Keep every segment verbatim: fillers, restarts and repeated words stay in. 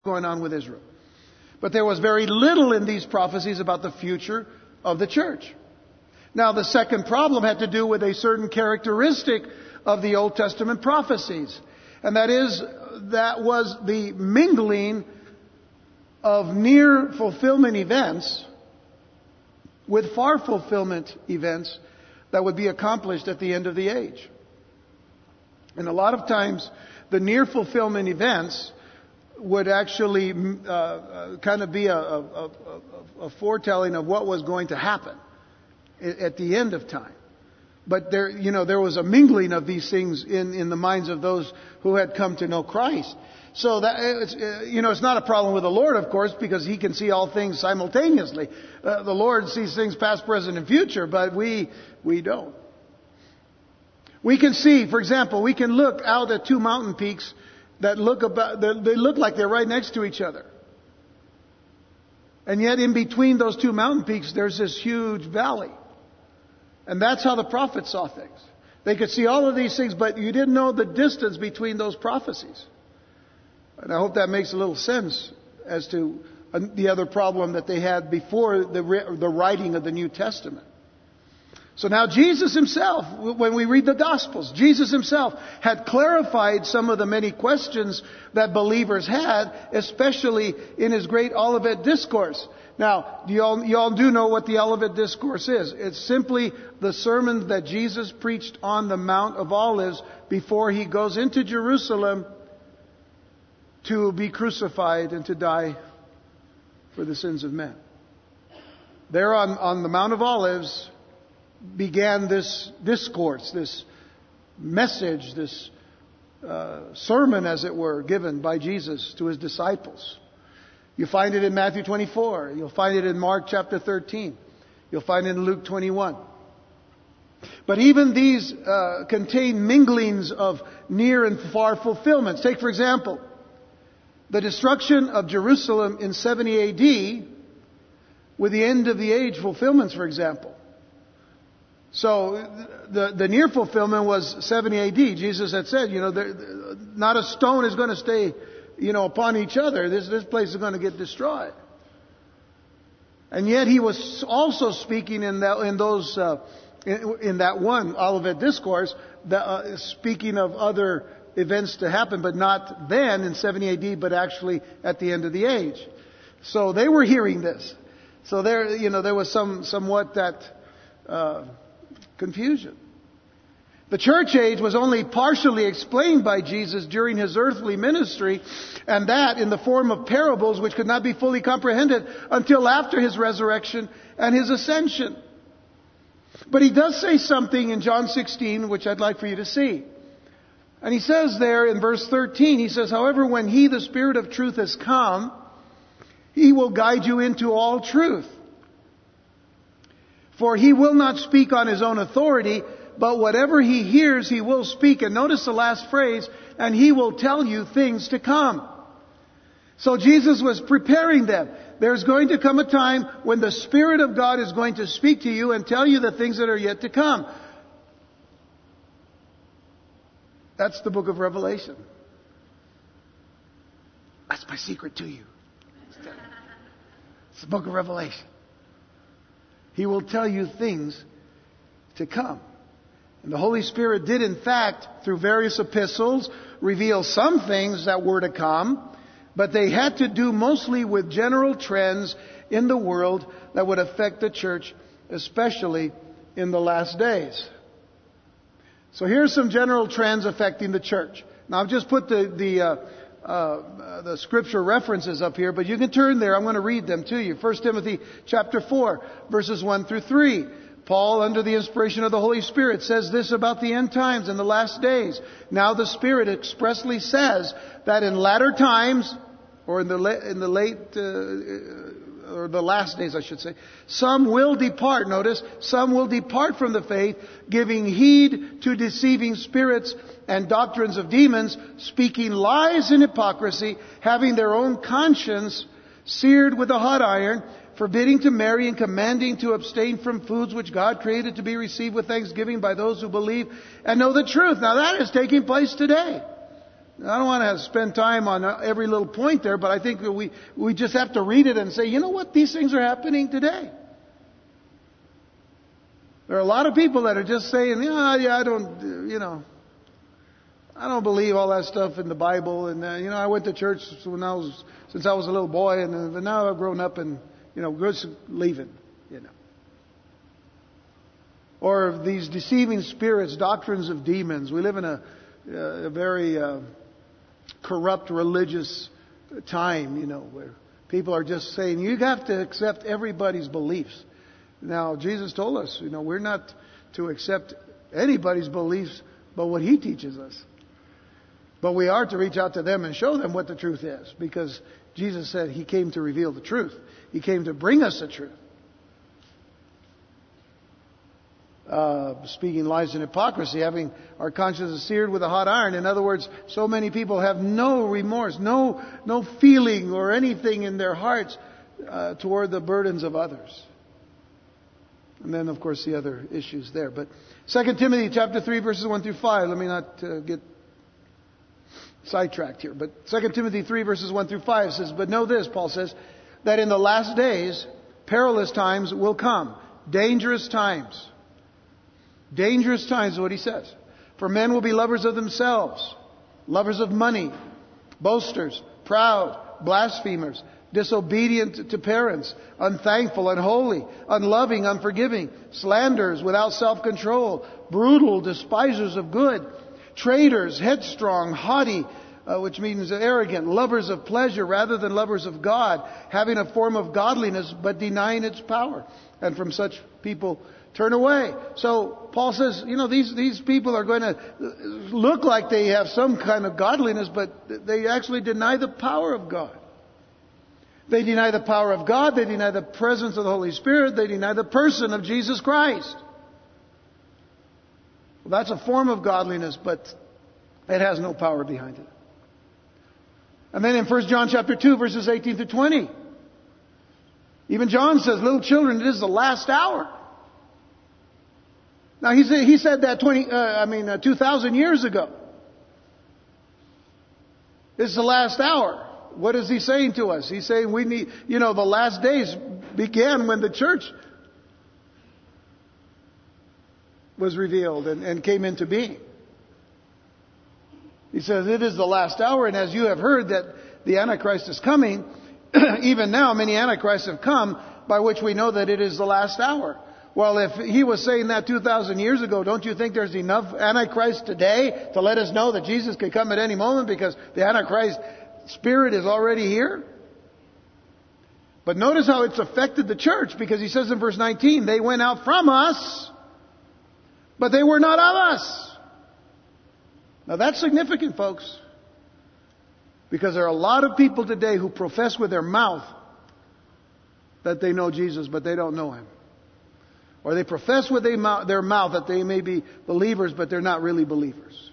going on with Israel. But there was very little in these prophecies about the future of the church. Now, the second problem had to do with a certain characteristic of the Old Testament prophecies. And that is, that was the mingling of near fulfillment events with far fulfillment events that would be accomplished at the end of the age. And a lot of times, the near fulfillment events would actually uh, uh, kind of be a, a, a, a foretelling of what was going to happen at the end of time. But there, you know, there was a mingling of these things in, in the minds of those who had come to know Christ. So that it's, uh, you know, it's not a problem with the Lord, of course, because He can see all things simultaneously. Uh, the Lord sees things past, present, and future, but we we don't. We can see, for example, we can look out at two mountain peaks that look about that they look like they're right next to each other, and yet in between those two mountain peaks, there's this huge valley. And that's how the prophets saw things. They could see all of these things, but you didn't know the distance between those prophecies. And I hope that makes a little sense as to the other problem that they had before the, the writing of the New Testament. So now Jesus Himself, when we read the Gospels, Jesus Himself had clarified some of the many questions that believers had, especially in His great Olivet Discourse. Now, you all, you all do know what the Olivet Discourse is. It's simply the sermon that Jesus preached on the Mount of Olives before He goes into Jerusalem to be crucified and to die for the sins of men. There on, on the Mount of Olives began this discourse, this message, this uh, sermon, as it were, given by Jesus to His disciples. You find it in Matthew twenty-four. You'll find it in Mark chapter thirteen. You'll find it in Luke twenty-one. But even these uh, contain minglings of near and far fulfillments. Take, for example, the destruction of Jerusalem in seventy A D with the end of the age fulfillments, for example. So the, the near fulfillment was seventy A D. Jesus had said, you know, there, not a stone is going to stay, you know, upon each other. This, this place is going to get destroyed. And yet He was also speaking in that, in those, uh, in, in that one Olivet Discourse, that, uh, speaking of other events to happen, but not then in seventy A D, but actually at the end of the age. So they were hearing this. So there, you know, there was some, somewhat that, uh, confusion. The church age was only partially explained by Jesus during His earthly ministry, and that in the form of parables which could not be fully comprehended until after His resurrection and His ascension. But He does say something in John sixteen, which I'd like for you to see. And He says there in verse thirteen, He says, however, when He, the Spirit of truth, has come, He will guide you into all truth. For He will not speak on His own authority, but whatever He hears, He will speak. And notice the last phrase, and He will tell you things to come. So Jesus was preparing them. There's going to come a time when the Spirit of God is going to speak to you and tell you the things that are yet to come. That's the book of Revelation. That's my secret to you. It's the book of Revelation. He will tell you things to come. And the Holy Spirit did, in fact, through various epistles, reveal some things that were to come, but they had to do mostly with general trends in the world that would affect the church, especially in the last days. So here's some general trends affecting the church. Now I've just put the the uh, uh, the scripture references up here, but you can turn there. I'm going to read them to you. First Timothy chapter four, verses one through three. Paul, under the inspiration of the Holy Spirit, says this about the end times and the last days. Now the Spirit expressly says that in latter times, or in the la- in the late uh, or the last days, I should say, some will depart. Notice, some will depart from the faith, giving heed to deceiving spirits and doctrines of demons, speaking lies in hypocrisy, having their own conscience seared with a hot iron, forbidding to marry and commanding to abstain from foods which God created to be received with thanksgiving by those who believe and know the truth. Now that is taking place today. I don't want to spend time on every little point there, but I think that we, we just have to read it and say, you know what? These things are happening today. There are a lot of people that are just saying, yeah, yeah, I don't, you know, I don't believe all that stuff in the Bible. And, uh, you know, I went to church when I was, since I was a little boy, and uh, now I've grown up and, you know, just leaving, you know. Or these deceiving spirits, doctrines of demons. We live in a, a very uh, corrupt religious time, you know, where people are just saying, you have to accept everybody's beliefs. Now, Jesus told us, you know, we're not to accept anybody's beliefs but what He teaches us. But we are to reach out to them and show them what the truth is. Because Jesus said He came to reveal the truth. He came to bring us the truth. Uh, speaking lies and hypocrisy, having our consciences seared with a hot iron. In other words, so many people have no remorse, no no feeling or anything in their hearts uh, toward the burdens of others. And then, of course, the other issues there. But Second Timothy chapter three, verses one through five. Let me not uh, get sidetracked here. But Second Timothy three, verses one through five says, but know this, Paul says, that in the last days, perilous times will come. Dangerous times. Dangerous times is what he says. For men will be lovers of themselves, lovers of money, boasters, proud, blasphemers, disobedient to parents, unthankful, unholy, unloving, unforgiving, slanderers, without self-control, brutal, despisers of good, traitors, headstrong, haughty, uh, which means arrogant, lovers of pleasure rather than lovers of God, having a form of godliness but denying its power. And from such people turn away. So Paul says, you know, these, these people are going to look like they have some kind of godliness, but they actually deny the power of God. They deny the power of God. They deny the presence of the Holy Spirit. They deny the person of Jesus Christ. Well, that's a form of godliness, but it has no power behind it. And then in First John chapter two, verses eighteen to twenty, even John says, little children, it is the last hour. Now, he said, he said that twenty, uh, I mean, uh, two thousand years ago. It's the last hour. What is he saying to us? He's saying we need, you know, the last days began when the church was revealed and, and came into being. He says it is the last hour, and as you have heard that the Antichrist is coming, even now many Antichrists have come, by which we know that it is the last hour. Well, if he was saying that two thousand years ago, don't you think there's enough Antichrist today to let us know that Jesus could come at any moment because the Antichrist spirit is already here? But notice how it's affected the church, because he says in verse nineteen, they went out from us, but they were not of us. Now that's significant, folks, because there are a lot of people today who profess with their mouth that they know Jesus, but they don't know Him. Or they profess with their mouth that they may be believers, but they're not really believers.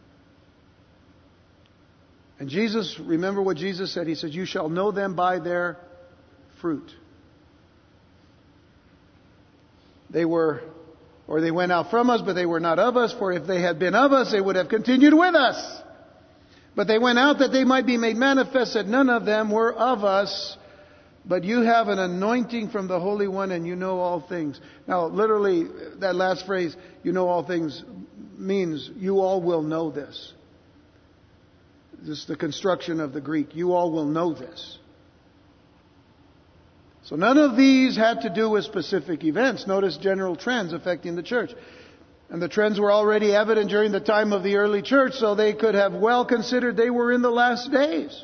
And Jesus, remember what Jesus said. He said, you shall know them by their fruit. They were, or they went out from us, but they were not of us. For if they had been of us, they would have continued with us. But they went out that they might be made manifest that none of them were of us. But you have an anointing from the Holy One, and you know all things. Now, literally, that last phrase, you know all things, means you all will know this. This is the construction of the Greek. You all will know this. So none of these had to do with specific events. Notice general trends affecting the church. And the trends were already evident during the time of the early church, so they could have well considered they were in the last days.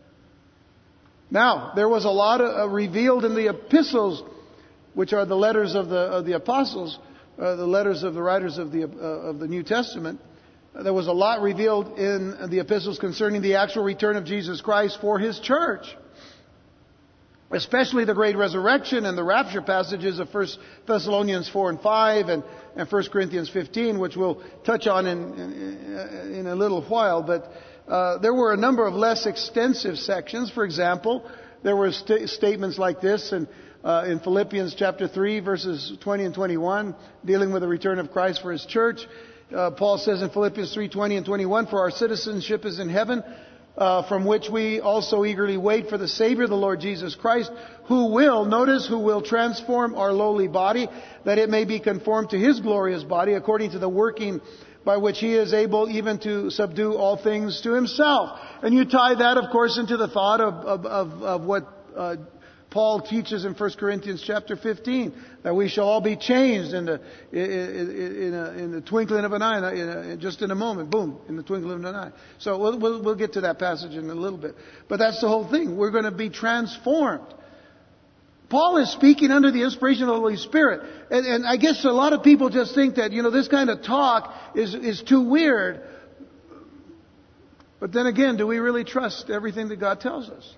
Now, there was a lot of, uh, revealed in the epistles, which are the letters of the, of the apostles, uh, the letters of the writers of the, uh, of the New Testament. There was a lot revealed in the epistles concerning the actual return of Jesus Christ for His church. Especially the great resurrection and the rapture passages of First Thessalonians four and five and, and First Corinthians fifteen, which we'll touch on in, in, in a little while. But uh, there were a number of less extensive sections. For example, there were st- statements like this in, uh, in Philippians chapter three, verses twenty and twenty-one, dealing with the return of Christ for His church. Uh, Paul says in Philippians three twenty and twenty-one, for our citizenship is in heaven, uh, from which we also eagerly wait for the Savior, the Lord Jesus Christ, who will, notice, who will transform our lowly body, that it may be conformed to His glorious body, according to the working by which He is able even to subdue all things to Himself. And you tie that, of course, into the thought of, of, of, of what uh, Paul teaches in First Corinthians chapter fifteen, that we shall all be changed in the, in, in, a, in the twinkling of an eye, in a, just in a moment, boom, in the twinkling of an eye. So we'll, we'll, we'll get to that passage in a little bit. But that's the whole thing. We're going to be transformed. Paul is speaking under the inspiration of the Holy Spirit. And, and I guess a lot of people just think that, you know, this kind of talk is, is too weird. But then again, do we really trust everything that God tells us?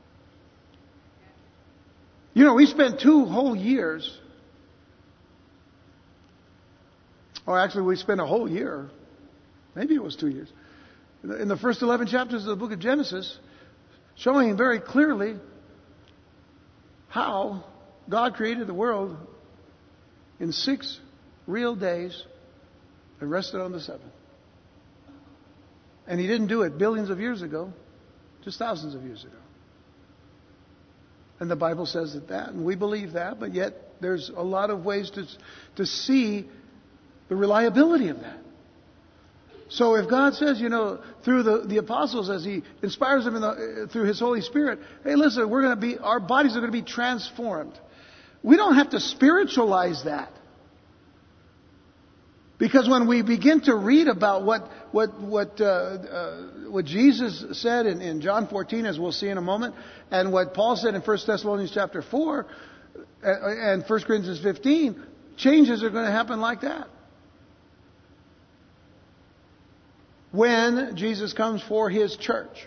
You know, we spent two whole years, or actually we spent a whole year, maybe it was two years, in the first eleven chapters of the book of Genesis, showing very clearly how God created the world in six real days and rested on the seventh. And He didn't do it billions of years ago, just thousands of years ago. And the Bible says that, that, and we believe that, but yet there's a lot of ways to, to see the reliability of that. So if God says, you know, through the, the apostles, as He inspires them in the, through His Holy Spirit, hey, listen, we're going to be, our bodies are going to be transformed. We don't have to spiritualize that. Because when we begin to read about what what what uh, uh, what Jesus said in, in John fourteen, as we'll see in a moment, and what Paul said in First Thessalonians chapter four and First Corinthians fifteen, changes are going to happen like that. When Jesus comes for His church.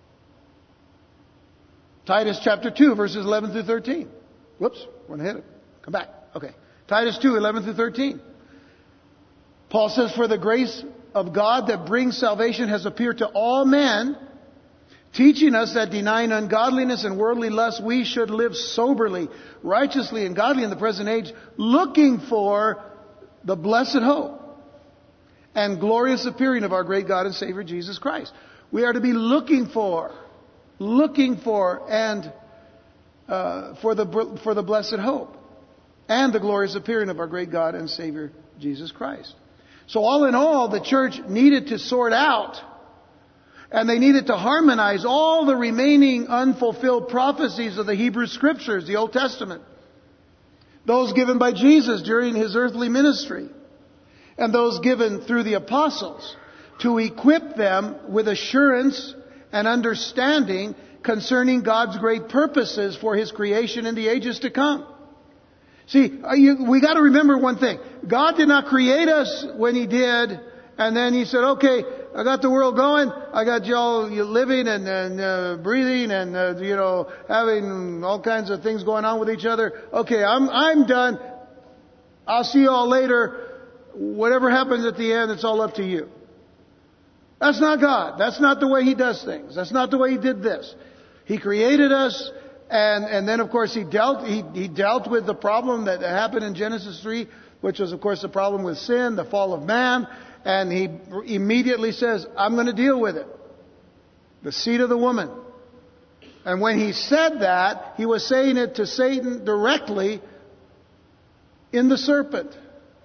Titus chapter two, verses eleven through thirteen. Whoops, went ahead. Come back. Okay. Titus two, eleven through thirteen. Paul says, for the grace of God that brings salvation has appeared to all men, teaching us that denying ungodliness and worldly lust, we should live soberly, righteously, and godly in the present age, looking for the blessed hope and glorious appearing of our great God and Savior Jesus Christ. We are to be looking for, looking for, and uh, for the for the blessed hope and the glorious appearing of our great God and Savior Jesus Christ. So all in all, the church needed to sort out, and they needed to harmonize all the remaining unfulfilled prophecies of the Hebrew Scriptures, the Old Testament. Those given by Jesus during His earthly ministry, and those given through the apostles, to equip them with assurance and understanding concerning God's great purposes for His creation in the ages to come. See, we got to remember one thing. God did not create us when He did, and then He said, okay, I got the world going, I got y'all living and, and uh, breathing and, uh, you know, having all kinds of things going on with each other. Okay, I'm, I'm done. I'll see y'all later. Whatever happens at the end, it's all up to you. That's not God. That's not the way He does things. That's not the way He did this. He created us. And, and then, of course, he dealt, he, he dealt with the problem that happened in Genesis three, which was, of course, the problem with sin, the fall of man. And He immediately says, I'm going to deal with it. The seed of the woman. And when He said that, He was saying it to Satan directly in the serpent.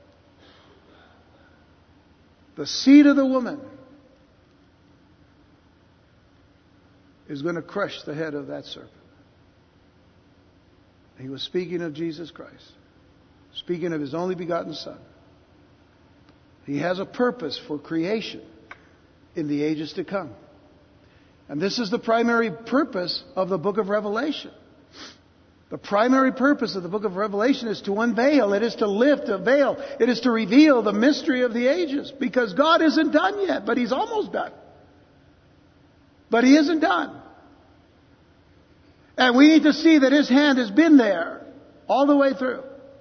The seed of the woman is going to crush the head of that serpent. He was speaking of Jesus Christ, speaking of His only begotten Son. He has a purpose for creation in the ages to come. And this is the primary purpose of the book of Revelation. The primary purpose of the book of Revelation is to unveil. It is to lift a veil. It is to reveal the mystery of the ages. Because God isn't done yet, but He's almost done. But He isn't done. And we need to see that His hand has been there all the way through.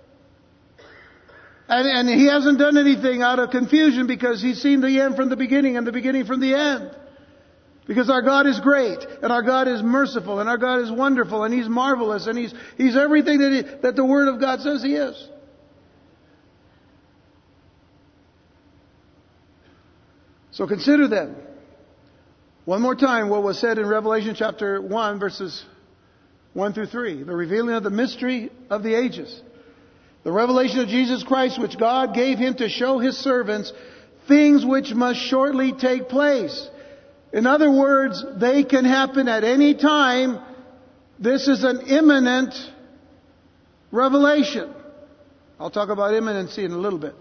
And, and He hasn't done anything out of confusion, because He's seen the end from the beginning and the beginning from the end. Because our God is great, and our God is merciful, and our God is wonderful, and He's marvelous, and He's, He's everything that, he, that the Word of God says He is. So consider then, one more time, what was said in Revelation chapter one, verses one through three. The revealing of the mystery of the ages. The revelation of Jesus Christ, which God gave Him to show His servants things which must shortly take place. In other words, they can happen at any time. This is an imminent revelation. I'll talk about imminency in a little bit.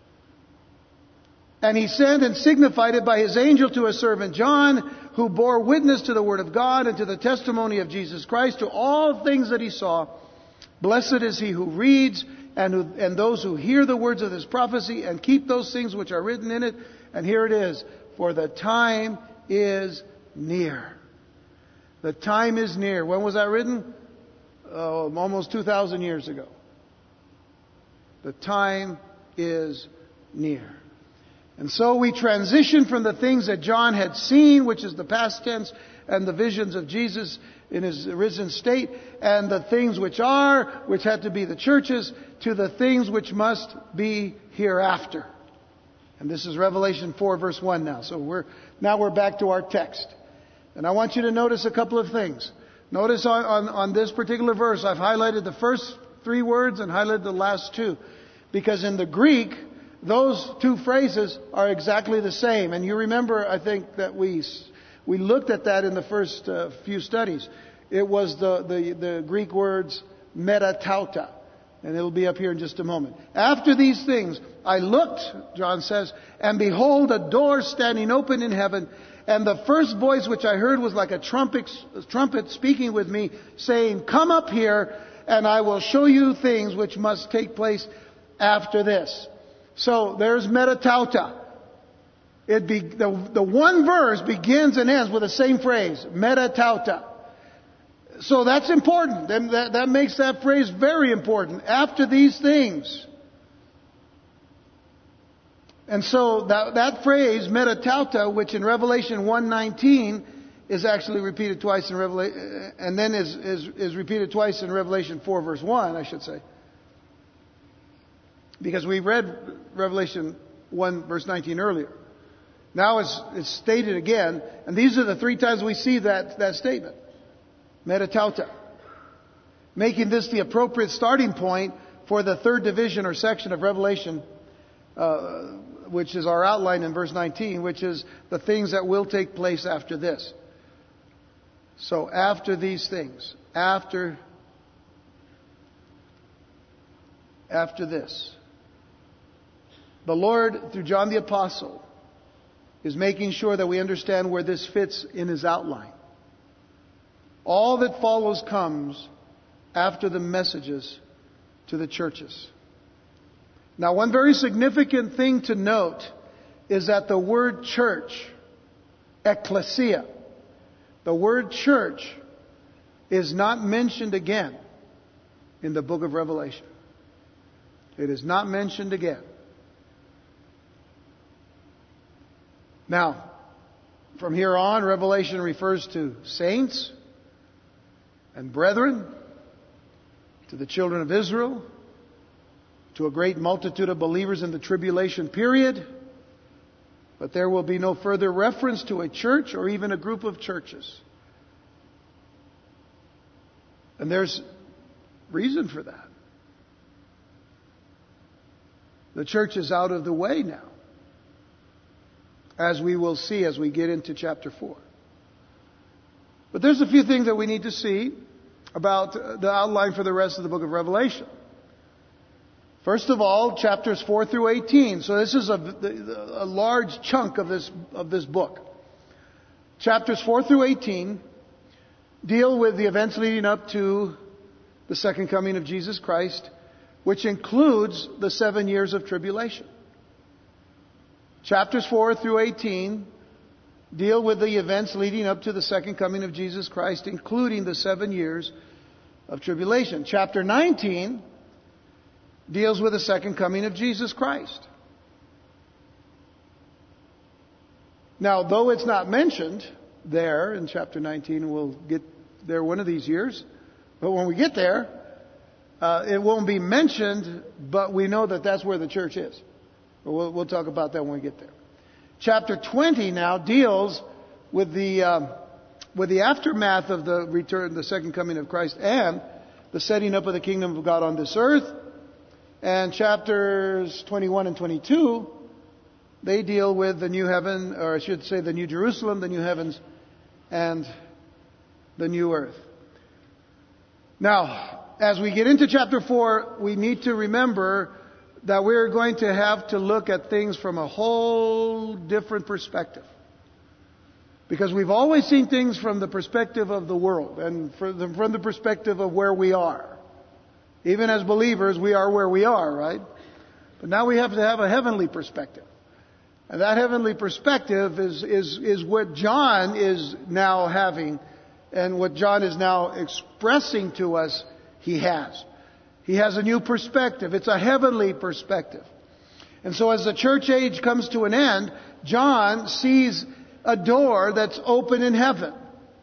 And He sent and signified it by His angel to His servant John, who bore witness to the Word of God and to the testimony of Jesus Christ, to all things that he saw. Blessed is he who reads and, who, and those who hear the words of this prophecy and keep those things which are written in it. And here it is. For the time is near. The time is near. When was that written? Uh, almost two thousand years ago. The time is near. And so we transition from the things that John had seen, which is the past tense, and the visions of Jesus in His risen state, and the things which are, which had to be the churches, to the things which must be hereafter. And this is Revelation four verse one now. So we're, now we're back to our text. And I want you to notice a couple of things. Notice on, on, on this particular verse, I've highlighted the first three words and highlighted the last two. Because in the Greek, those two phrases are exactly the same. And you remember, I think, that we we looked at that in the first uh, few studies. It was the, the, the Greek words metatauta. And it'll be up here in just a moment. After these things, I looked, John says, and behold, a door standing open in heaven. And the first voice which I heard was like a trumpet, a trumpet speaking with me, saying, "Come up here, and I will show you things which must take place after this." So there's metatauta. It be, the, the one verse begins and ends with the same phrase, metatauta. So that's important. And that, that makes that phrase very important. After these things. And so that, that phrase, metatauta, which in Revelation one nineteen is actually repeated twice in Revelation, and then is, is, is repeated twice in Revelation four verse one, I should say. Because we read Revelation one verse nineteen earlier. Now it's, it's stated again, and these are the three times we see that, that statement. Metatauta. Making this the appropriate starting point for the third division or section of Revelation, uh, which is our outline in verse nineteen, which is the things that will take place after this. So after these things, after, after this, the Lord, through John the Apostle, is making sure that we understand where this fits in His outline. All that follows comes after the messages to the churches. Now, one very significant thing to note is that the word church, ecclesia, the word church is not mentioned again in the book of Revelation. It is not mentioned again. Now, from here on, Revelation refers to saints and brethren, to the children of Israel, to a great multitude of believers in the tribulation period. But there will be no further reference to a church or even a group of churches. And there's reason for that. The church is out of the way now, as we will see as we get into chapter four. But there's a few things that we need to see about the outline for the rest of the book of Revelation. First of all, chapters four through eighteen. So this is a, a large chunk of this, of this book. Chapters four through eighteen deal with the events leading up to the second coming of Jesus Christ, which includes the seven years of tribulation. Chapters four through eighteen deal with the events leading up to the second coming of Jesus Christ, including the seven years of tribulation. Chapter nineteen deals with the second coming of Jesus Christ. Now, though it's not mentioned there in chapter nineteen, we'll get there one of these years, but when we get there, uh, it won't be mentioned, but we know that that's where the church is. We'll, we'll talk about that when we get there. Chapter twenty now deals with the um, with the aftermath of the return, the second coming of Christ, and the setting up of the kingdom of God on this earth. And chapters twenty-one and twenty-two, they deal with the new heaven, or I should say the new Jerusalem, the new heavens, and the new earth. Now, as we get into chapter four, we need to remember that we're going to have to look at things from a whole different perspective. Because we've always seen things from the perspective of the world and from the perspective of where we are. Even as believers, we are where we are, right? But now we have to have a heavenly perspective. And that heavenly perspective is, is, is what John is now having, and what John is now expressing to us he has. He has a new perspective. It's a heavenly perspective. And so as the church age comes to an end, John sees a door that's open in heaven.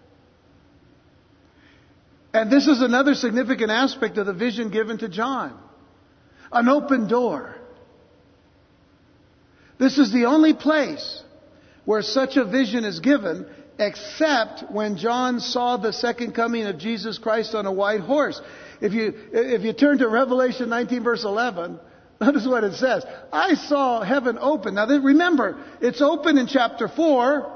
And this is another significant aspect of the vision given to John. An open door. This is the only place where such a vision is given, except when John saw the second coming of Jesus Christ on a white horse. If you, if you turn to Revelation nineteen verse eleven, notice what it says. I saw heaven open. Now remember, it's open in chapter four.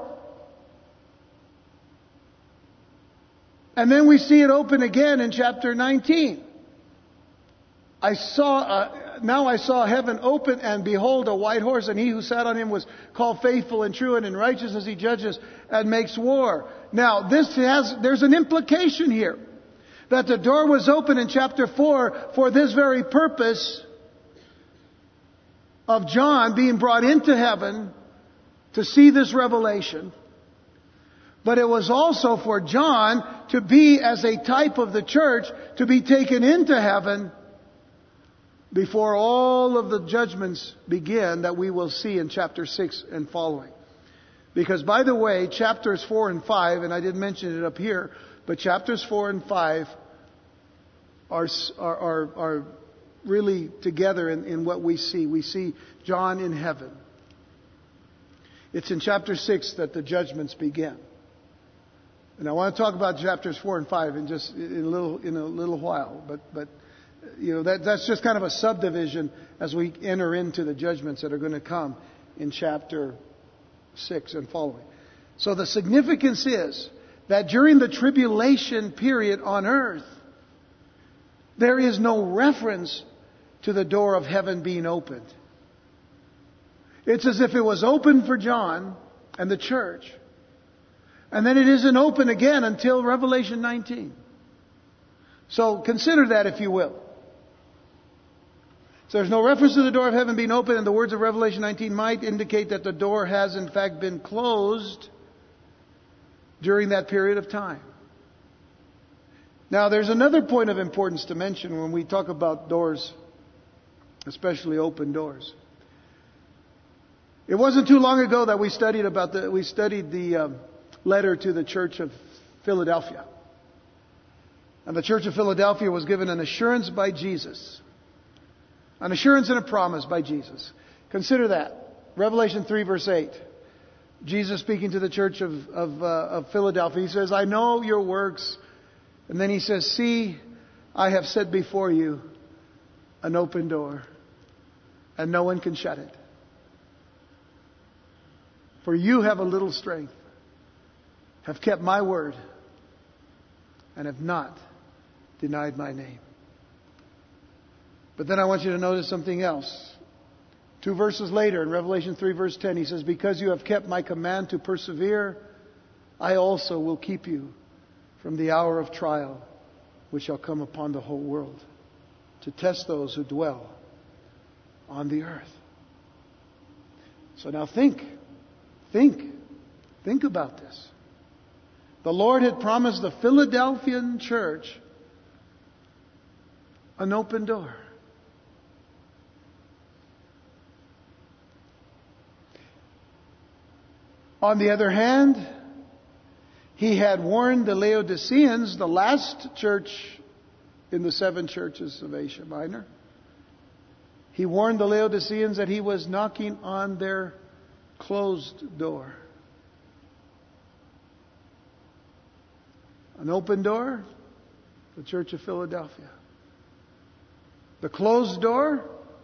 And then we see it open again in chapter nineteen. I saw, uh, now I saw heaven open, and behold a white horse, and he who sat on him was called Faithful and True, and in righteousness he judges and makes war. Now this has, there's an implication here. That the door was open in chapter four for this very purpose of John being brought into heaven to see this revelation. But it was also for John to be, as a type of the church, to be taken into heaven before all of the judgments begin that we will see in chapter six and following. Because, by the way, chapters four and five, and I didn't mention it up here, but chapters four and five are, are, are, are really together in, in what we see. We see John in heaven. It's in chapter six that the judgments begin. And I want to talk about chapters four and five in just in a little in a little while. But but you know that that's just kind of a subdivision as we enter into the judgments that are going to come in chapter six and following. So the significance is that during the tribulation period on earth, there is no reference to the door of heaven being opened. It's as if it was open for John and the church. And then it isn't open again until Revelation nineteen. So consider that, if you will. So there's no reference to the door of heaven being open, and the words of Revelation nineteen might indicate that the door has in fact been closed during that period of time. Now there's another point of importance to mention when we talk about doors, especially open doors. It wasn't too long ago that we studied about the we studied the um, letter to the church of Philadelphia. And the church of Philadelphia was given an assurance by Jesus. An assurance and a promise by Jesus. Consider that. Revelation three verse eight. Jesus speaking to the church of, of, uh, of Philadelphia. He says, I know your works. And then he says, see, I have set before you an open door, and no one can shut it. For you have a little strength, have kept my word, and have not denied my name. But then I want you to notice something else. Two verses later, in Revelation three verse ten, he says, because you have kept my command to persevere, I also will keep you from the hour of trial, which shall come upon the whole world, to test those who dwell on the earth. So now think, think, think about this. The Lord had promised the Philadelphian church an open door. On the other hand, he had warned the Laodiceans, the last church in the seven churches of Asia Minor. He warned the Laodiceans that he was knocking on their closed door. An open door, the Church of Philadelphia. The closed door,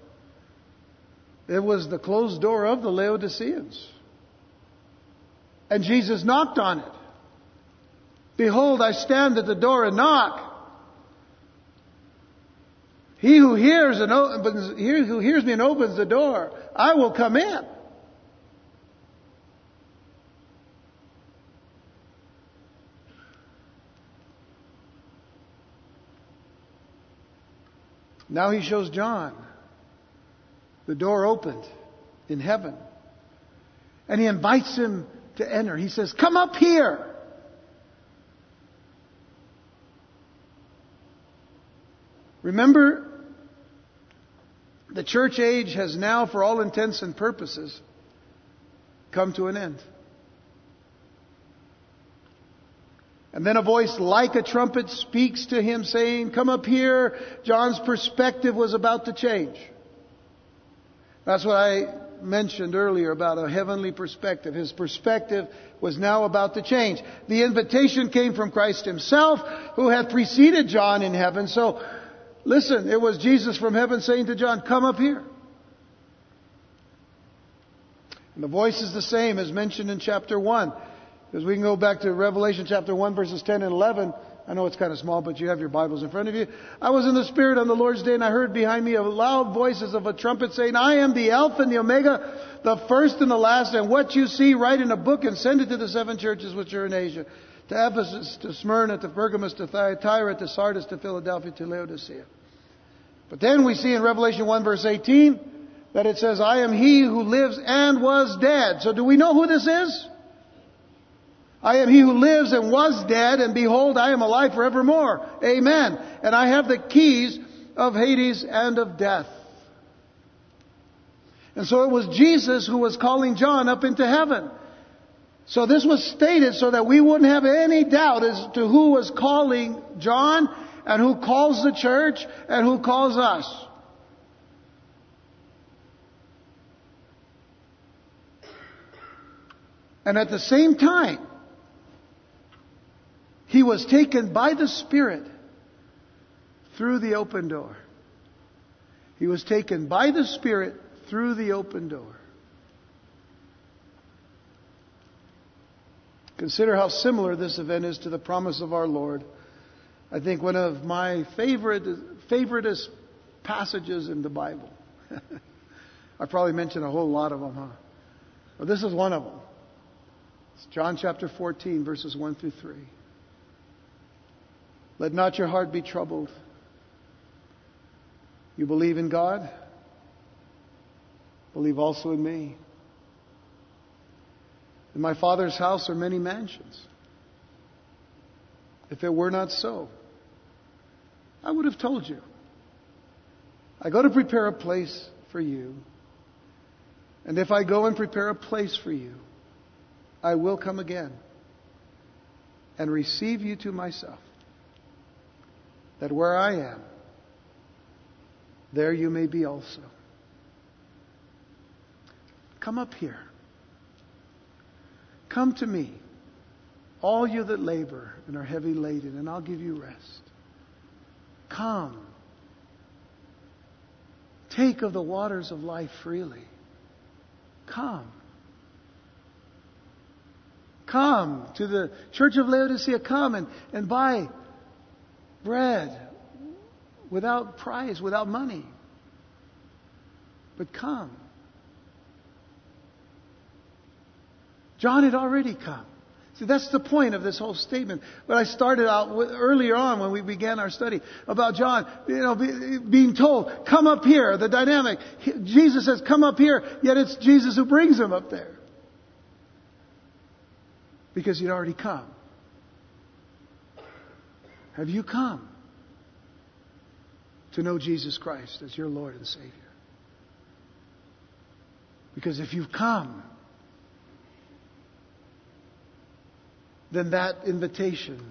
it was the closed door of the Laodiceans. And Jesus knocked on it. Behold, I stand at the door and knock. He who hears and opens, he who hears me and opens the door, I will come in. Now he shows John the door opened in heaven. And he invites him to enter. He says, come up here. Remember, the church age has now, for all intents and purposes, come to an end. And then a voice like a trumpet speaks to him saying, come up here. John's perspective was about to change. That's what I mentioned earlier about a heavenly perspective. His perspective was now about to change. The invitation came from Christ himself, who had preceded John in heaven. So, listen, it was Jesus from heaven saying to John, come up here. And the voice is the same as mentioned in chapter one. Because we can go back to Revelation chapter one, verses ten and eleven. I know it's kind of small, but you have your Bibles in front of you. I was in the Spirit on the Lord's day, and I heard behind me a loud voices of a trumpet saying, I am the Alpha and the Omega, the first and the last. And what you see, write in a book and send it to the seven churches which are in Asia. To Ephesus, to Smyrna, to Pergamos, to Thyatira, to Sardis, to Philadelphia, to Laodicea. But then we see in Revelation one, verse eighteen, that it says, I am he who lives and was dead. So do we know who this is? I am he who lives and was dead, and behold, I am alive forevermore. Amen. And I have the keys of Hades and of death. And so it was Jesus who was calling John up into heaven. So this was stated so that we wouldn't have any doubt as to who was calling John and who calls the church and who calls us. And at the same time, he was taken by the Spirit through the open door. He was taken by the Spirit through the open door. Consider how similar this event is to the promise of our Lord. I think one of my favorite, favoriteest passages in the Bible. I probably mentioned a whole lot of them, huh? But this is one of them. It's John chapter fourteen, verses one through three. Let not your heart be troubled. You believe in God? Believe also in me. In my Father's house are many mansions. If it were not so, I would have told you. I go to prepare a place for you. And if I go and prepare a place for you, I will come again and receive you to myself, that where I am, there you may be also. Come up here. Come to me, all you that labor and are heavy laden, and I'll give you rest. Come. Take of the waters of life freely. Come. Come to the church of Laodicea. Come and, and buy bread without price, without money. But come. John had already come. See, that's the point of this whole statement. But I started out with, earlier on when we began our study about John, you know, be, being told, come up here. The dynamic. He, Jesus says, come up here. Yet it's Jesus who brings him up there. Because he'd already come. Have you come to know Jesus Christ as your Lord and Savior? Because if you've come, then that invitation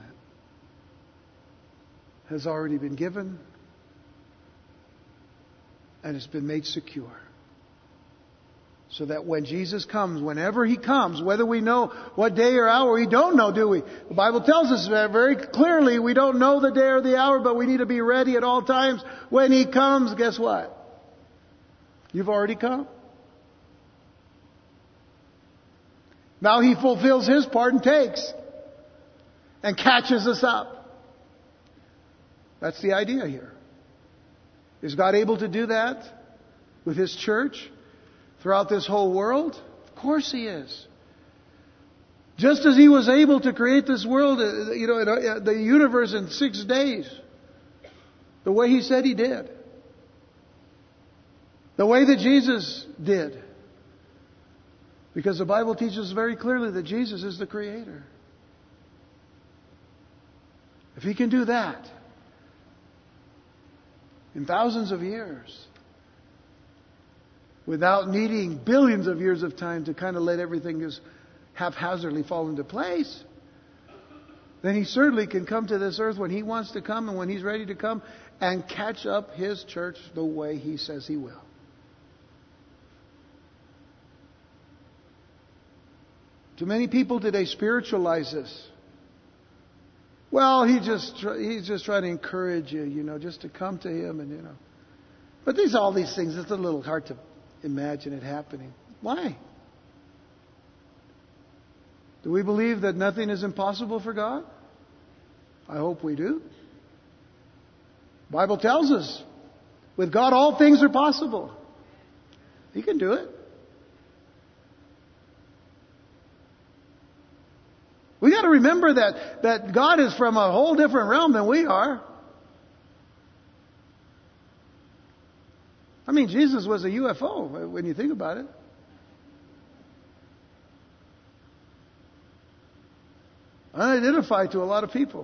has already been given and it's been made secure. So that when Jesus comes, whenever He comes, whether we know what day or hour, we don't know, do we? The Bible tells us very clearly we don't know the day or the hour, but we need to be ready at all times. When He comes, guess what? You've already come. Now He fulfills His part and takes and catches us up. That's the idea here. Is God able to do that with His church throughout this whole world? Of course He is. Just as He was able to create this world, you know, the universe in six days, the way He said He did, the way that Jesus did, because the Bible teaches very clearly that Jesus is the Creator. If He can do that in thousands of years, without needing billions of years of time to kind of let everything just haphazardly fall into place, then He certainly can come to this earth when He wants to come and when He's ready to come and catch up His church the way He says He will. Too many people today spiritualize this. Well, he just he's just trying to encourage you, you know, just to come to Him and, you know. But these all these things, it's a little hard to imagine it happening. Why? Do we believe that nothing is impossible for God? I hope we do. The Bible tells us, with God all things are possible. He can do it. We got to remember that, that God is from a whole different realm than we are. I mean, Jesus was a U F O when you think about it. Unidentified to a lot of people.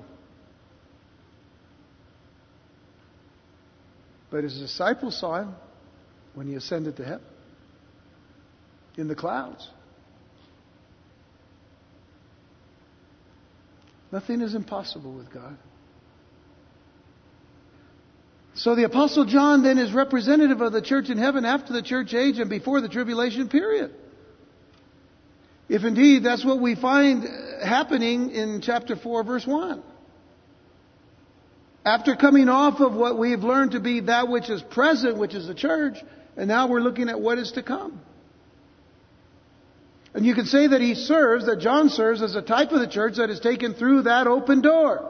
But His disciples saw Him when He ascended to heaven in the clouds. Nothing is impossible with God. So the Apostle John then is representative of the church in heaven after the church age and before the tribulation period. If indeed that's what we find happening in chapter four, verse one. After coming off of what we've learned to be that which is present, which is the church, and now we're looking at what is to come. And you can say that he serves, that John serves as a type of the church that is taken through that open door.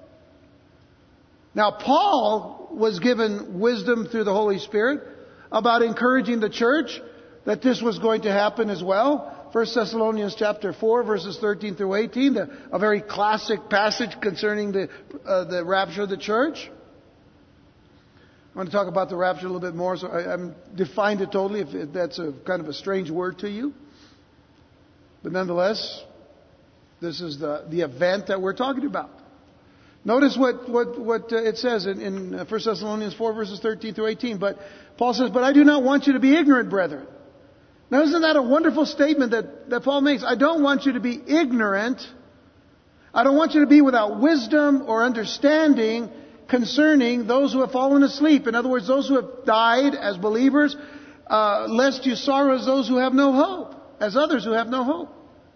Now, Paul was given wisdom through the Holy Spirit about encouraging the church that this was going to happen as well. First Thessalonians chapter four, verses thirteen through eighteen, the, a very classic passage concerning the, uh, the rapture of the church. I want to talk about the rapture a little bit more, so I haven't defined it totally, if, if that's a kind of a strange word to you. But nonetheless, this is the, the event that we're talking about. Notice what, what, what uh, it says in, in First Thessalonians four, verses thirteen through eighteen. But Paul says, "But I do not want you to be ignorant, brethren." Now, isn't that a wonderful statement that, that Paul makes? I don't want you to be ignorant. I don't want you to be without wisdom or understanding concerning those who have fallen asleep. In other words, those who have died as believers, uh, lest you sorrow as those who have no hope, as others who have no hope.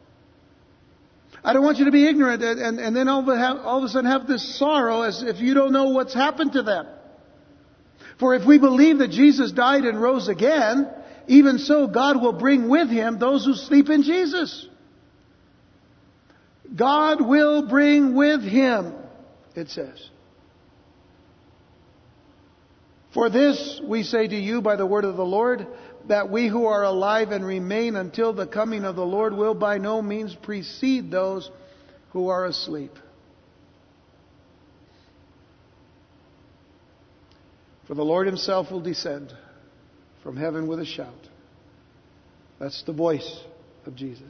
I don't want you to be ignorant and, and, and then all of, a, all of a sudden have this sorrow as if you don't know what's happened to them. For if we believe that Jesus died and rose again, even so God will bring with Him those who sleep in Jesus. God will bring with Him, it says. For this we say to you by the word of the Lord, that we who are alive and remain until the coming of the Lord will by no means precede those who are asleep. For the Lord Himself will descend from heaven with a shout. That's the voice of Jesus.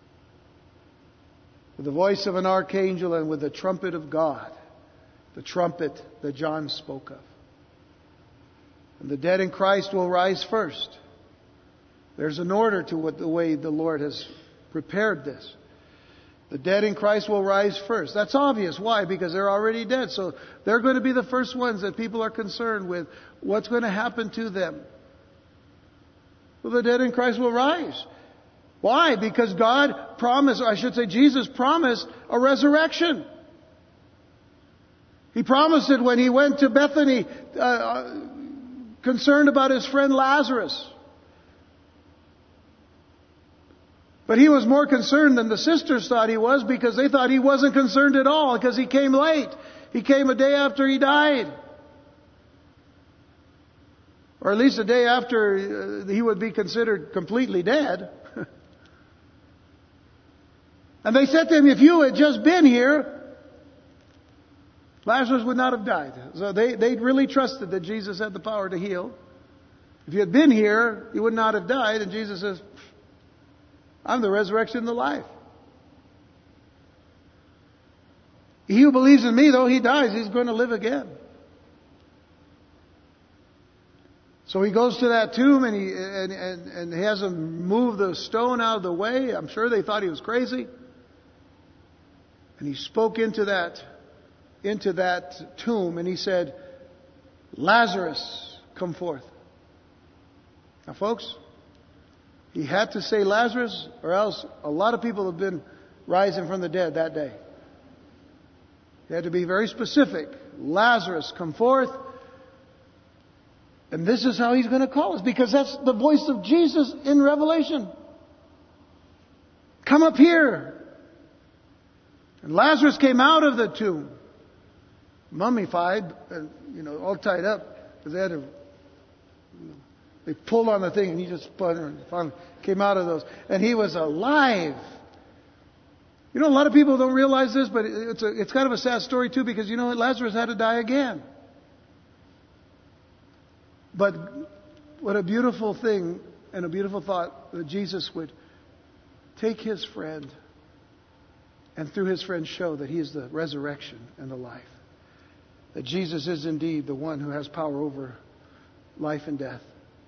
With the voice of an archangel and with the trumpet of God. The trumpet that John spoke of. And the dead in Christ will rise first. There's an order to what the way the Lord has prepared this. The dead in Christ will rise first. That's obvious. Why? Because they're already dead. So they're going to be the first ones that people are concerned with. What's going to happen to them? Well, the dead in Christ will rise. Why? Because God promised, I should say Jesus promised a resurrection. He promised it when He went to Bethany, uh, concerned about His friend Lazarus. But He was more concerned than the sisters thought He was, because they thought He wasn't concerned at all because He came late. He came a day after He died. Or at least a day after He would be considered completely dead. And they said to Him, if you had just been here, Lazarus would not have died. So they, they really trusted that Jesus had the power to heal. If you had been here, he would not have died. And Jesus says, I'm the resurrection and the life. He who believes in me, though he dies, he's going to live again. So he goes to that tomb and he, and, and, and he has them move the stone out of the way. I'm sure they thought he was crazy. And he spoke into that into that tomb and he said, Lazarus, come forth. Now folks, he had to say Lazarus, or else a lot of people have been rising from the dead that day. He had to be very specific. Lazarus, come forth. And this is how He's going to call us, because that's the voice of Jesus in Revelation. Come up here. And Lazarus came out of the tomb, mummified, and, you know, all tied up, because they had to, you know, they pulled on the thing and he just spun and finally came out of those. And he was alive. You know, a lot of people don't realize this, but it's a, it's kind of a sad story too, because you know, Lazarus had to die again. But what a beautiful thing and a beautiful thought that Jesus would take His friend and through His friend show that He is the resurrection and the life. That Jesus is indeed the one who has power over life and death.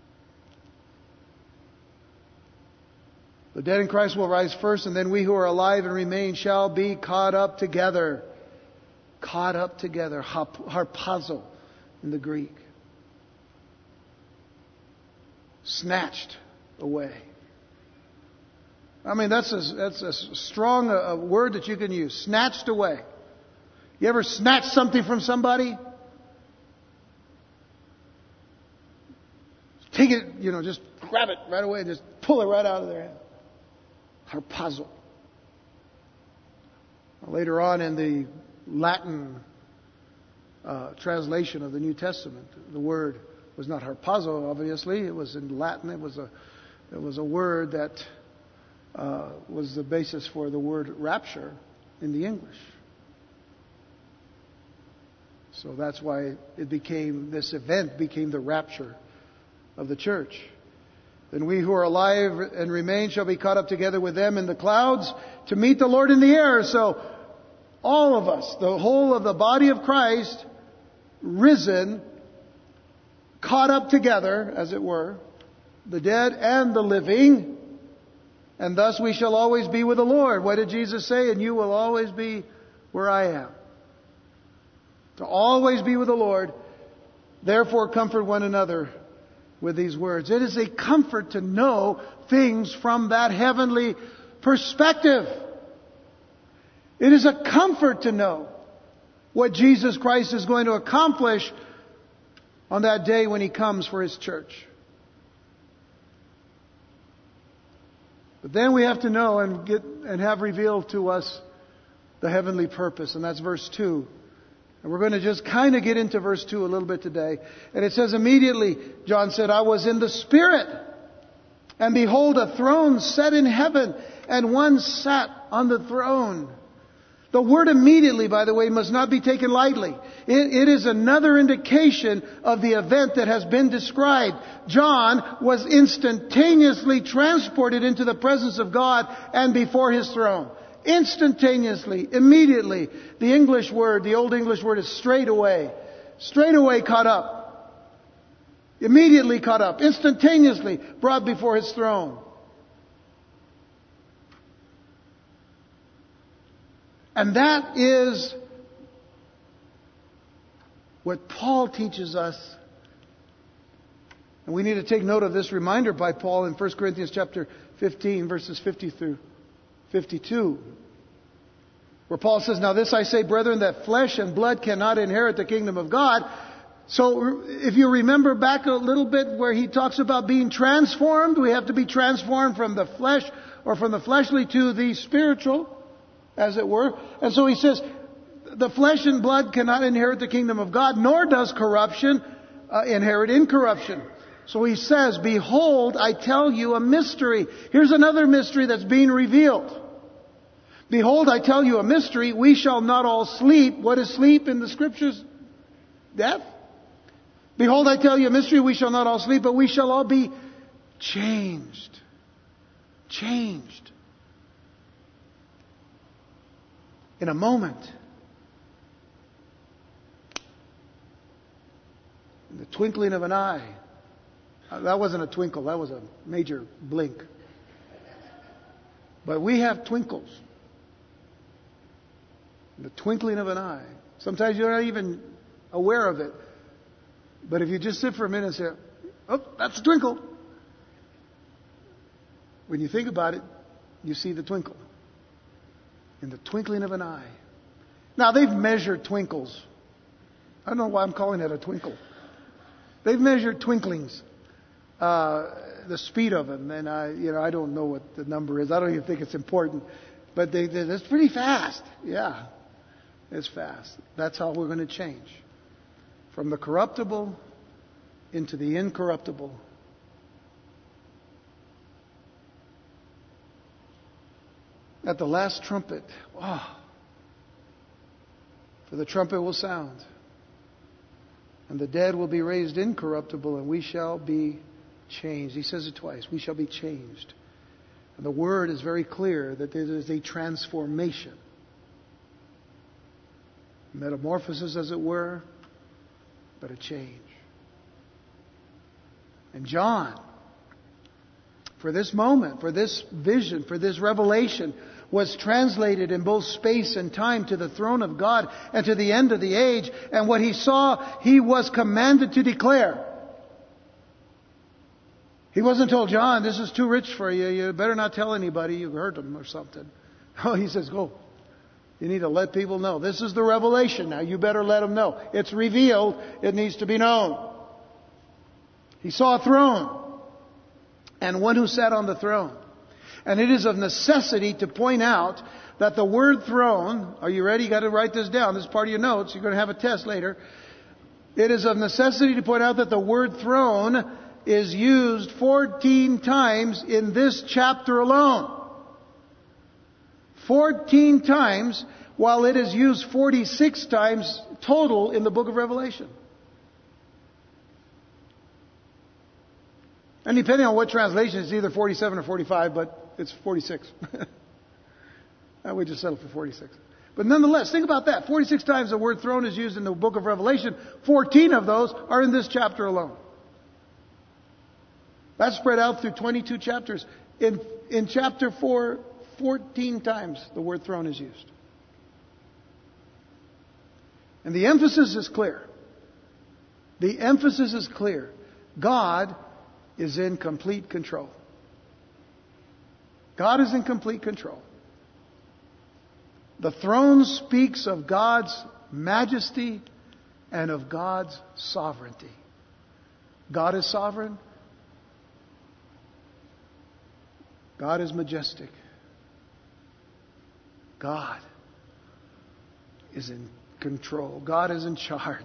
The dead in Christ will rise first, and then we who are alive and remain shall be caught up together. Caught up together. Harpazo in the Greek. Snatched away. I mean, that's a, that's a strong a, a word that you can use. Snatched away. You ever snatch something from somebody? Take it, you know, just grab it right away and just pull it right out of their hand. Harpazo. Later on in the Latin uh, translation of the New Testament, the word was not harpazo, obviously. It was in Latin. It was a, it was a word that uh, was the basis for the word rapture in the English. So that's why it became, this event became the rapture of the church. Then we who are alive and remain shall be caught up together with them in the clouds to meet the Lord in the air. So all of us, the whole of the body of Christ, risen, caught up together, as it were, the dead and the living, and thus we shall always be with the Lord. What did Jesus say? And you will always be where I am. To always be with the Lord. Therefore comfort one another with these words. It is a comfort to know things from that heavenly perspective. It is a comfort to know what Jesus Christ is going to accomplish on that day when He comes for His church. But then we have to know and get and have revealed to us the heavenly purpose, and that's verse two. And we're going to just kind of get into verse two a little bit today. And it says, immediately, John said, I was in the Spirit, and behold, a throne set in heaven, and one sat on the throne. The word immediately, by the way, must not be taken lightly. It, it is another indication of the event that has been described. John was instantaneously transported into the presence of God and before His throne. Instantaneously, immediately. The English word, the Old English word is straight away. Straight away caught up. Immediately caught up. Instantaneously brought before His throne. And that is what Paul teaches us. And And we need to take note of this reminder by Paul in First Corinthians chapter fifteen, verses fifty through fifty-two. Where Paul says, "Now this I say, brethren, that flesh and blood cannot inherit the kingdom of God." So if you remember back a little bit where he talks about being transformed, we have to be transformed from the flesh or from the fleshly to the spiritual, as it were. And so he says, the flesh and blood cannot inherit the kingdom of God, nor does corruption uh, inherit incorruption. So he says, "Behold, I tell you a mystery." Here's another mystery that's being revealed. "Behold, I tell you a mystery. We shall not all sleep." What is sleep in the scriptures? Death. "Behold, I tell you a mystery. We shall not all sleep, but we shall all be changed." Changed. In a moment. In the twinkling of an eye. That wasn't a twinkle. That was a major blink. But we have twinkles. In the twinkling of an eye. Sometimes you're not even aware of it. But if you just sit for a minute and say, "Oh, that's a twinkle." When you think about it, you see the twinkle. In the twinkling of an eye. Now, they've measured twinkles. I don't know why I'm calling it a twinkle. They've measured twinklings. Uh, the speed of them. And I, you know, I don't know what the number is. I don't even think it's important. But they, they, it's pretty fast. Yeah. It's fast. That's how we're going to change. From the corruptible into the incorruptible. At the last trumpet, oh, for the trumpet will sound, and the dead will be raised incorruptible, and we shall be changed. He says it twice. We shall be changed. And the word is very clear that there is a transformation. Metamorphosis, as it were, but a change. And John, for this moment, for this vision, for this revelation, was translated in both space and time to the throne of God and to the end of the age. And what he saw, he was commanded to declare. He wasn't told, "John, this is too rich for you. You better not tell anybody you hurt them or something." Oh, he says, "Go. You need to let people know. This is the revelation now. You better let them know. It's revealed. It needs to be known." He saw a throne and one who sat on the throne. And it is of necessity to point out that the word throne, are you ready? You got to write this down. This is part of your notes. You're going to have a test later. It is of necessity to point out that the word throne is used fourteen times in this chapter alone. fourteen times, while it is used forty-six times total in the book of Revelation. And depending on what translation, it's either forty-seven or forty-five, but it's forty-six. We just settled for forty-six. But nonetheless, think about that. forty-six times the word throne is used in the book of Revelation. fourteen of those are in this chapter alone. That's spread out through twenty-two chapters. In, in chapter four, fourteen times the word throne is used. And the emphasis is clear. The emphasis is clear. God is in complete control. God is in complete control. The throne speaks of God's majesty and of God's sovereignty. God is sovereign. God is majestic. God is in control. God is in charge.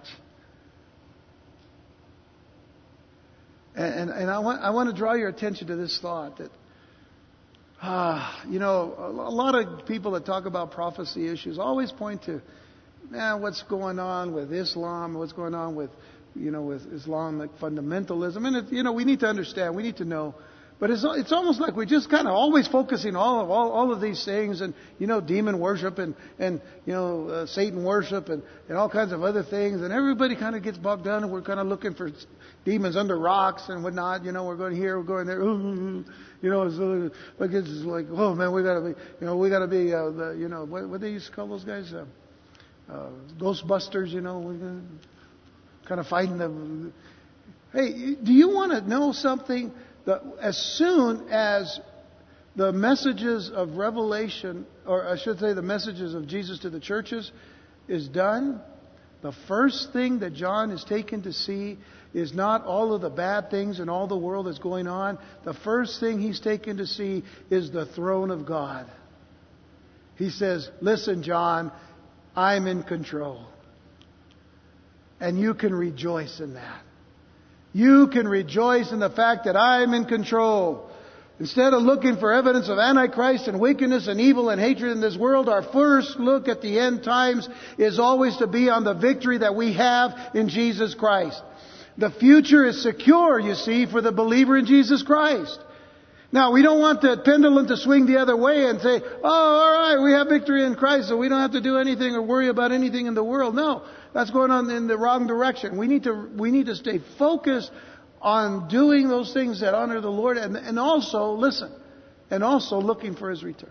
And, and, and I want, I want to draw your attention to this thought that, ah, you know, a, a lot of people that talk about prophecy issues always point to, man, what's going on with Islam, what's going on with, you know, with Islamic fundamentalism. And, it, you know, we need to understand, we need to know. But it's, it's almost like we're just kind of always focusing all of all, all of these things, and you know, demon worship and and you know, uh, Satan worship and, and all kinds of other things, and everybody kind of gets bogged down, and we're kind of looking for demons under rocks and whatnot. You know, we're going here, we're going there. Ooh, you know, it's uh, like it's like, oh man, we gotta be, you know, we gotta be, uh, the, you know, what what they used to call those guys, uh, uh, Ghostbusters. You know, we kind of fighting the. Hey, do you want to know something? That as soon as the messages of Revelation, or I should say the messages of Jesus to the churches is done, the first thing that John is taken to see is not all of the bad things and all the world that's going on. The first thing he's taken to see is the throne of God. He says, listen, John, I'm in control. And you can rejoice in that. You can rejoice in the fact that I'm in control. Instead of looking for evidence of Antichrist and wickedness and evil and hatred in this world, our first look at the end times is always to be on the victory that we have in Jesus Christ. The future is secure, you see, for the believer in Jesus Christ. Now, we don't want the pendulum to swing the other way and say, oh, all right, we have victory in Christ, so we don't have to do anything or worry about anything in the world. No, that's going on in the wrong direction. We need to, we need to stay focused on doing those things that honor the Lord, and, and also, listen, and also looking for His return.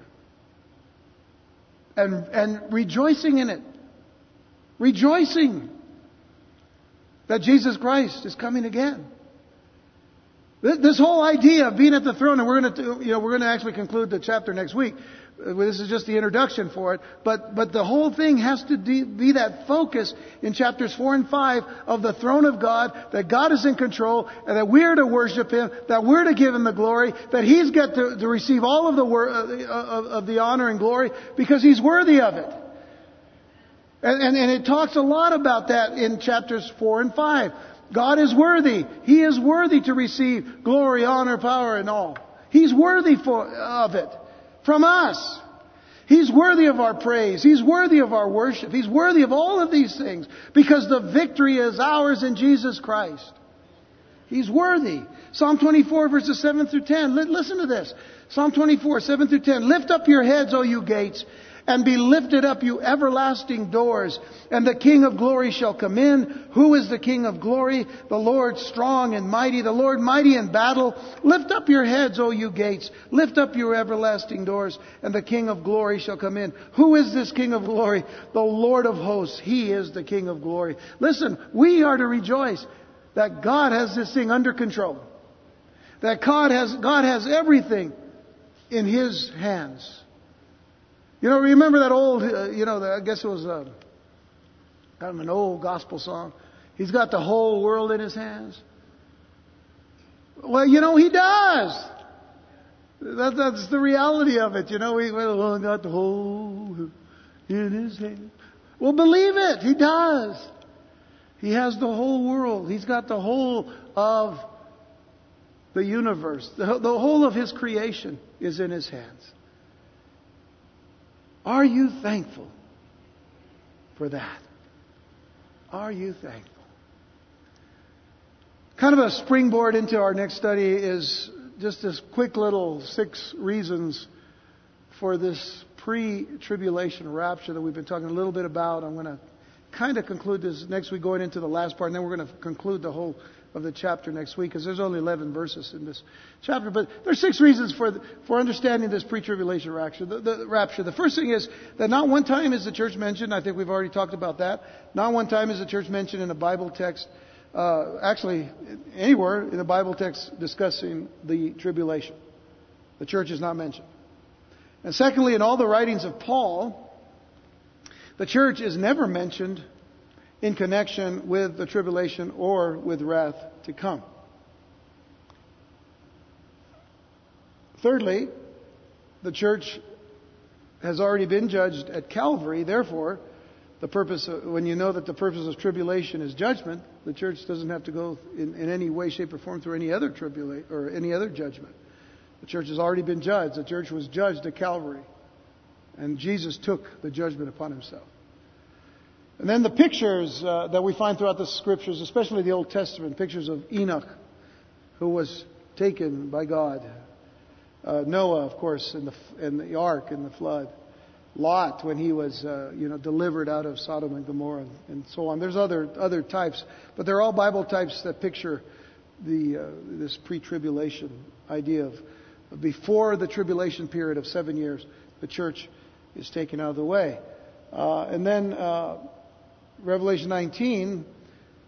And, and rejoicing in it. Rejoicing that Jesus Christ is coming again. This whole idea of being at the throne, and we're going to, you know, we're going to actually conclude the chapter next week. This is just the introduction for it. But, but the whole thing has to be that focus in chapters four and five of the throne of God, that God is in control, and that we're to worship Him, that we're to give Him the glory, that He's got to, to receive all of the, of, of the honor and glory because He's worthy of it. And, and, and it talks a lot about that in chapters four and five. God is worthy. He is worthy to receive glory, honor, power, and all. He's worthy for, of it from us. He's worthy of our praise. He's worthy of our worship. He's worthy of all of these things because the victory is ours in Jesus Christ. He's worthy. Psalm twenty-four verses seven through ten. Listen to this. Psalm twenty-four, seven through ten. Lift up your heads, O you gates, and be lifted up, you everlasting doors, and the King of glory shall come in. Who is the King of glory? The Lord strong and mighty, the Lord mighty in battle. Lift up your heads, O you gates. Lift up your everlasting doors, and the King of glory shall come in. Who is this King of glory? The Lord of hosts. He is the King of glory. Listen, we are to rejoice that God has this thing under control. That God has, God has everything in His hands. You know, remember that old, uh, you know, the, I guess it was uh, kind of an old gospel song. He's got the whole world in His hands. Well, you know, He does. That, that's the reality of it. You know, He well, got the whole in His hands. Well, believe it. He does. He has the whole world. He's got the whole of the universe. The, the whole of His creation is in His hands. Are you thankful for that? Are you thankful? Kind of a springboard into our next study is just this quick little six reasons for this pre-tribulation rapture that we've been talking a little bit about. I'm going to kind of conclude this next week, going into the last part, and then we're going to conclude the whole of the chapter next week, because there's only eleven verses in this chapter. But there's six reasons for the, for understanding this pre-tribulation rapture. The, the rapture. The first thing is that not one time is the church mentioned. I think we've already talked about that. Not one time is the church mentioned in a Bible text. Uh, actually, anywhere in the Bible text discussing the tribulation. The church is not mentioned. And secondly, in all the writings of Paul, the church is never mentioned in connection with the tribulation or with wrath to come. Thirdly, the church has already been judged at Calvary. Therefore, the purpose of, when you know that the purpose of tribulation is judgment, the church doesn't have to go in, in any way, shape, or form through any other tribulation or any other judgment. The church has already been judged. The church was judged at Calvary, and Jesus took the judgment upon Himself. And then the pictures uh, that we find throughout the Scriptures, especially the Old Testament, pictures of Enoch, who was taken by God. Uh, Noah, of course, in the in the ark, in the flood. Lot, when he was, uh, you know, delivered out of Sodom and Gomorrah, and, and so on. There's other other types, but they're all Bible types that picture the uh, this pre-tribulation idea of before the tribulation period of seven years, the church is taken out of the way, uh, and then. Uh, Revelation nineteen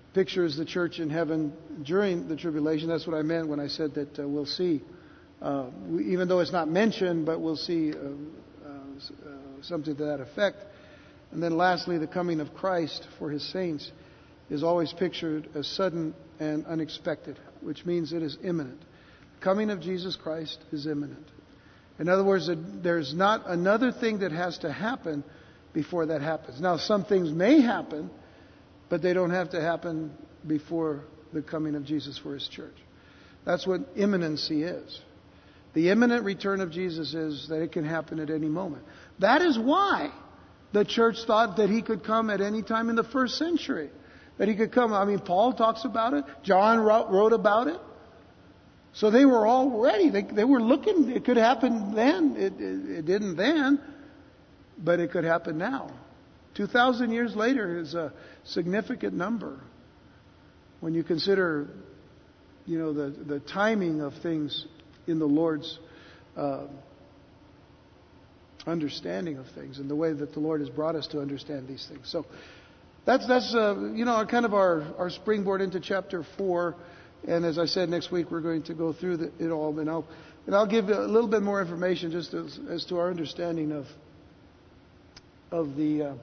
pictures the church in heaven during the tribulation. That's what I meant when I said that uh, we'll see, uh, we, even though it's not mentioned, but we'll see uh, uh, uh, something to that effect. And then lastly, the coming of Christ for His saints is always pictured as sudden and unexpected, which means it is imminent. The coming of Jesus Christ is imminent. In other words, there's not another thing that has to happen before that happens. Now, some things may happen, but they don't have to happen before the coming of Jesus for His church. That's what imminency is. The imminent return of Jesus is that it can happen at any moment. That is why the church thought that He could come at any time in the first century. That He could come. I mean, Paul talks about it. John wrote, wrote about it. So they were all ready. They, they were looking. It could happen then. It, it, it didn't then, but it could happen now. Two thousand years later is a significant number when you consider, you know, the, the timing of things in the Lord's uh, understanding of things and the way that the Lord has brought us to understand these things. So that's that's uh, you know kind of our, our springboard into chapter four. And as I said, next week we're going to go through the, it all, and I'll and I'll give a little bit more information just as, as to our understanding of of the uh,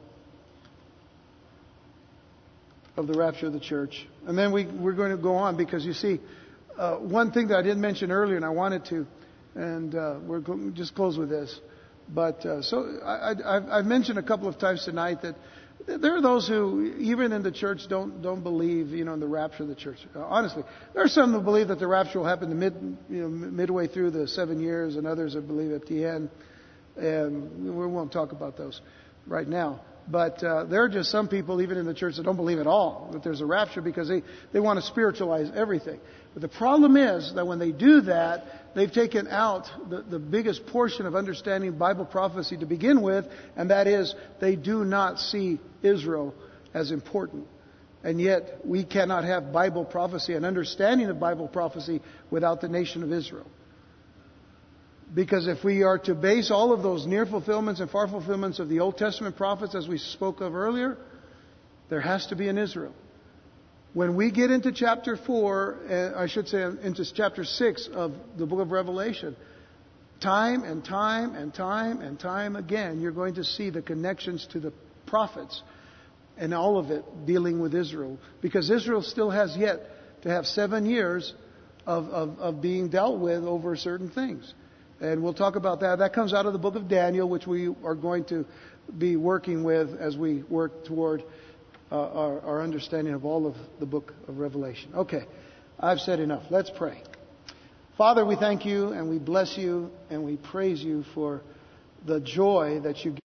of the rapture of the church. And then we we're going to go on because you see uh, one thing that I didn't mention earlier, and I wanted to, and uh, we're going to just close with this. But uh, so I, I, I've, I've mentioned a couple of times tonight that there are those who, even in the church, don't don't believe, you know, in the rapture of the church. Uh, honestly, there are some who believe that the rapture will happen the mid, you know, midway through the seven years, and others that believe at the end. And we won't talk about those right now. But uh, there are just some people, even in the church, that don't believe at all that there's a rapture because they, they want to spiritualize everything. But the problem is that when they do that, they've taken out the, the biggest portion of understanding Bible prophecy to begin with, and that is they do not see Israel as important. And yet we cannot have Bible prophecy and understanding of Bible prophecy without the nation of Israel. Because if we are to base all of those near fulfillments and far fulfillments of the Old Testament prophets, as we spoke of earlier, there has to be an Israel. When we get into chapter four, uh, I should say into chapter six of the book of Revelation, time and time and time and time again, you're going to see the connections to the prophets and all of it dealing with Israel. Because Israel still has yet to have seven years of, of, of being dealt with over certain things. And we'll talk about that. That comes out of the book of Daniel, which we are going to be working with as we work toward uh, our, our understanding of all of the book of Revelation. Okay, I've said enough. Let's pray. Father, we thank you and we bless you and we praise you for the joy that you give.